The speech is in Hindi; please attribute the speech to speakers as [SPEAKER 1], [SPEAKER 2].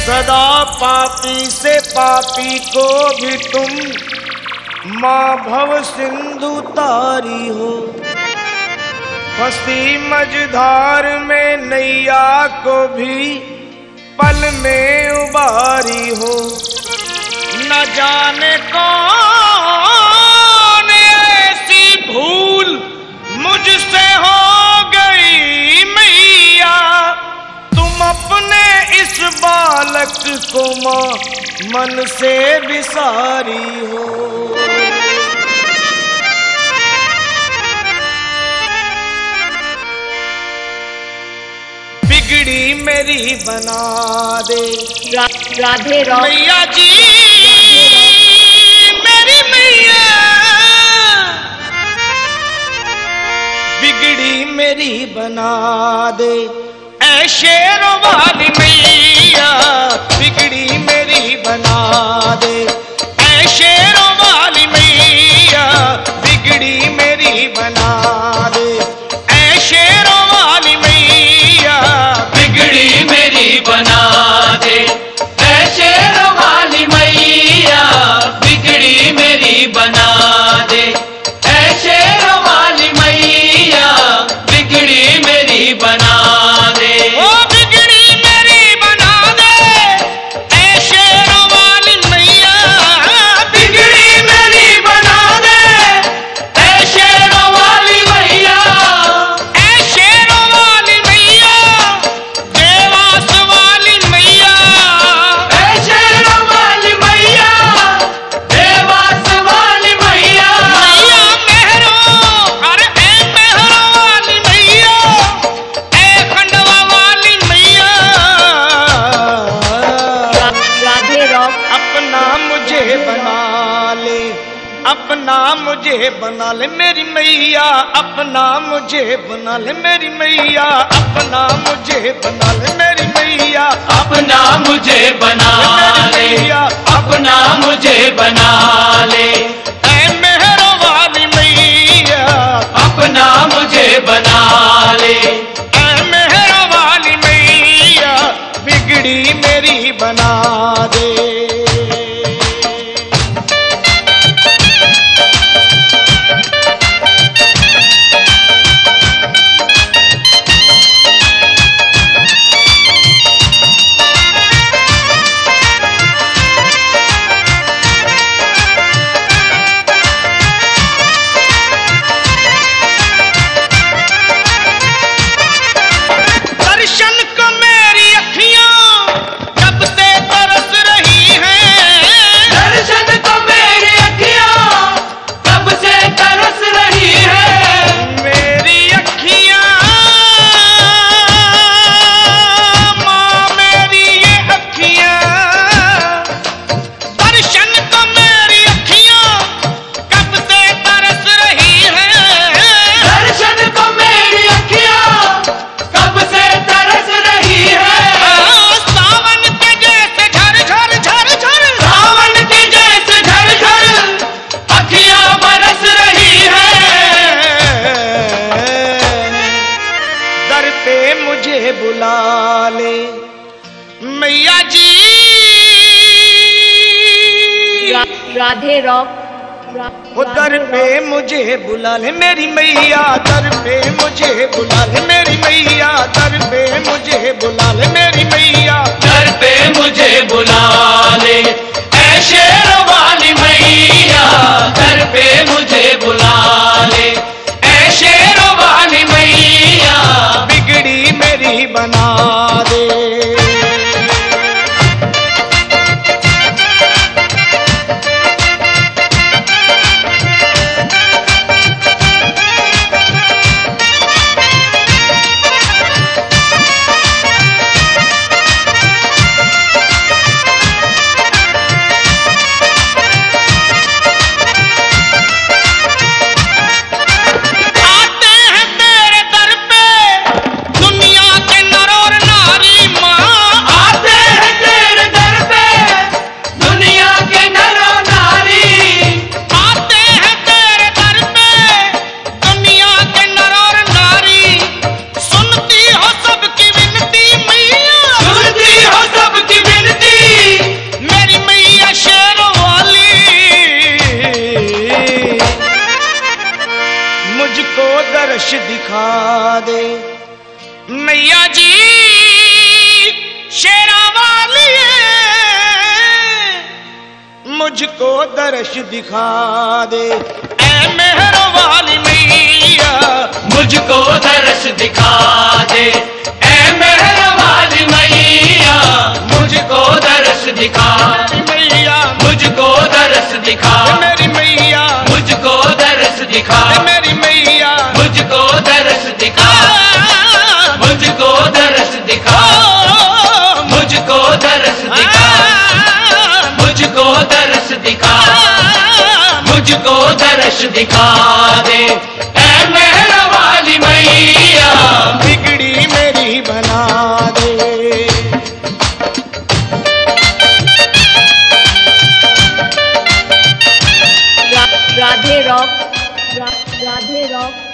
[SPEAKER 1] सदा पापी से पापी को भी तुम माँ भव सिंधु तारी हो। फंसी मझधार में नैया को भी पल में उबारी हो। न जाने कौन ऐसी भूल मुझसे हो गई मैया, तुम अपने इस बालक को माँ मन से बिसारी हो। बिगड़ी मेरी बना दे
[SPEAKER 2] राधे राम
[SPEAKER 1] मैया जी, मेरी मैया। बिगड़ी मेरी बना दे ऐ शेरों वाली मैया, बिगड़ी मेरी बना दे ऐ शेरों वाली मैया, बिगड़ी मेरी बना दे ऐ शेरों वाली मैया,
[SPEAKER 3] बिगड़ी मेरी बना दे ऐ शेरों वाली मैया, बिगड़ी मेरी बना दे ऐ शेरों वाली मैया, बिगड़ी मेरी बना दे।
[SPEAKER 1] ओ बिगड़ी मेरी बना दे ऐ शेरों वाली मैया,
[SPEAKER 3] बिगड़ी मेरी बना दे ऐ शेरों वाली मैया,
[SPEAKER 1] ऐ शेरों वाली मैया, देवास वाली मैया,
[SPEAKER 3] ऐ शेरों वाली मैया, देवास वाली मैया,
[SPEAKER 1] मैया मेहरों, अरे ऐ मेहरों वाली मैया, ऐ खंडवा वाली मैया।
[SPEAKER 2] राधे राम
[SPEAKER 1] अपना मुझे बना ले, अपना मुझे बना ले मेरी मैया, अपना मुझे बना ले मेरी मैया, अपना मुझे बना ले मेरी मैया,
[SPEAKER 3] अपना मुझे बना ले, अपना मुझे बना ले,
[SPEAKER 1] ऐ मेहरों वाली मैया,
[SPEAKER 3] अपना मुझे बना ले,
[SPEAKER 1] ऐ मेहरों वाली मैया, बिगड़ी मेरी बना दे। दर्शन को मेरी अखियां कब से तरस रही हैं,
[SPEAKER 3] दर्शन को मेरी अखियां कब से तरस रही है,
[SPEAKER 1] मेरी अखियां माँ मेरी ये अखियां, दर्शन को मेरी अखियां कब से तरस रही हैं,
[SPEAKER 3] दर्शन को मेरी अखियां कब से तरस रही है,
[SPEAKER 1] सावन के जैसे झर झर झर झर,
[SPEAKER 3] सावन के जैसे झर झर अखियां बरस रही है,
[SPEAKER 1] दर पे मुझे बुला ले मैया जी,
[SPEAKER 2] राधे राम
[SPEAKER 1] वो दर पे मुझे बुला ले मेरी मैया, दर पे मुझे बुला ले मेरी मैया, दर पे मुझे बुला ले मेरी मैया,
[SPEAKER 3] दर पे मुझे बुला ले ऐ शेरों वाली मैया, दर पे मुझे बुला ले ऐ शेरों वाली मैया,
[SPEAKER 1] बिगड़ी मेरी बना दे। मुझको दर्श दिखा दे ऐ मेहर वाली मैया,
[SPEAKER 3] मुझको दर्श दिखा दे ऐ मेहर वाली मैया, मुझको दर्श दिखा
[SPEAKER 1] मैया,
[SPEAKER 3] मुझको दर्श दिखा
[SPEAKER 1] मेरी मैया,
[SPEAKER 3] मुझको दर्श दिखा
[SPEAKER 1] मेरी मैया,
[SPEAKER 3] मुझको दर्श दिखा मुझको दर्श दिखा मुझको दर्श दिखा मुझको दर्श दिखा मुझको दर्श दिखा दे ऐ मेहर वाली मैया,
[SPEAKER 1] बिगड़ी मेरी बना दे।
[SPEAKER 2] Radhe rock, Radhe rock.